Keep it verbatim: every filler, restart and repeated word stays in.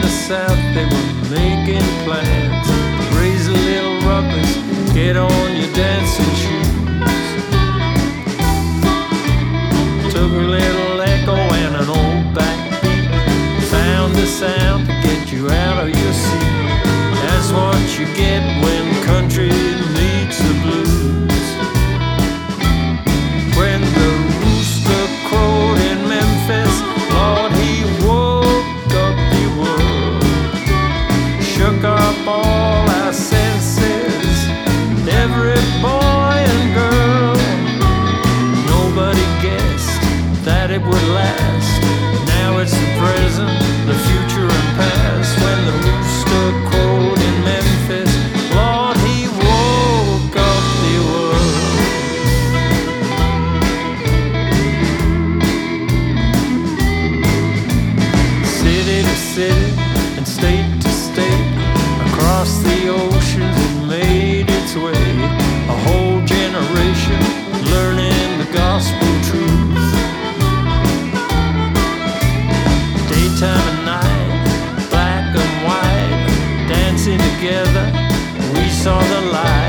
the south, they were making plans. Raise a little ruckus, get on your dancing shoes. Took a little echo and an old backbeat, found the sound to get you out of your seat. That's what you get when country meets the blues. When the rooster crowed in Memphis, Lord, he woke up the world, shook up all our senses, every boy and girl. Nobody guessed that it would last. Now it's the present, the future and past. When the rooster crowed in Memphis, Lord, he woke up the world. City to city and state to state, across the oceans it made its way. A whole generation learning the gospel truth. Daytime and night, black and white, dancing together, we saw the light.